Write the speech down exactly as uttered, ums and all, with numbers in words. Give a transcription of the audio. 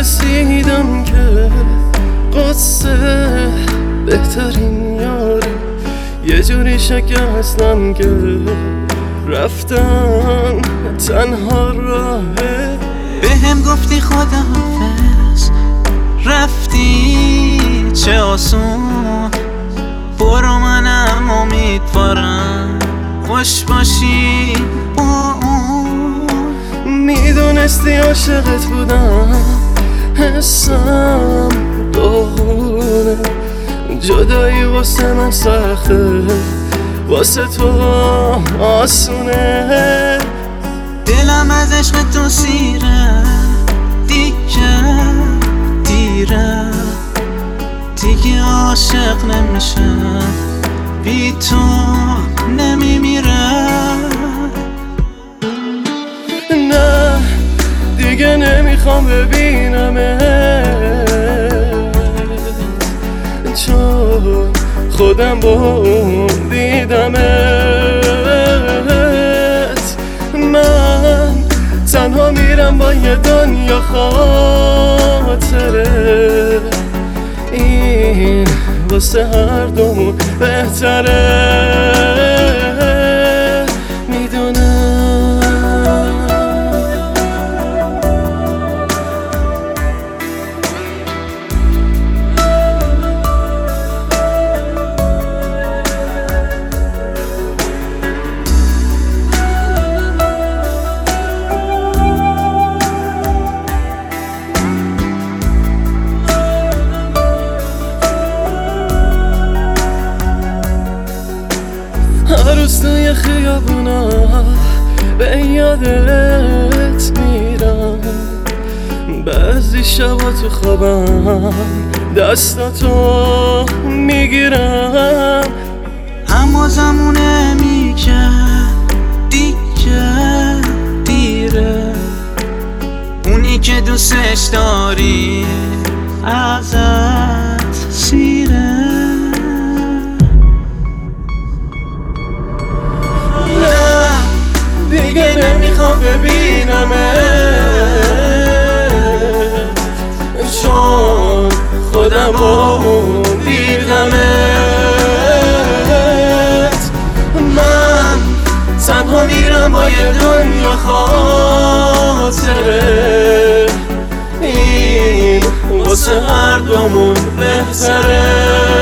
رسیدم که قصه بهترین یاری، یه جوری شکستم که رفتن تنها راهه. به هم گفتی خداحافظ، رفتی چه آسون، برو منم امیدوارم خوش باشی با اون. میدونستی عاشقت بودم، حسم داغونه، جدایی واسه من سخته، واسه تو آسونه. دلم از عشق تو سیره، دیگه دیره، دیگه عاشق نمیشه، بی تو نمیمیره. نه دیگه نمیخوام ببینمت، چون خودم با اون دیدمت. من تنها میرم با یه دنیا خاطره، این واسه هر دومون بهتره. هر روز توی خیابونا به یادت میرم، بعضی شبا تو خوابم دستاتو میگیرم. اما زمونه میگه دیگه دیره، اونی که دوستش داری ازت سیره. دیگه نمیخوام ببینمت، چون خودم با اون دیدمت. من تنها میرم با یه دنیا خاطره، این واسه هر دومون بهتره.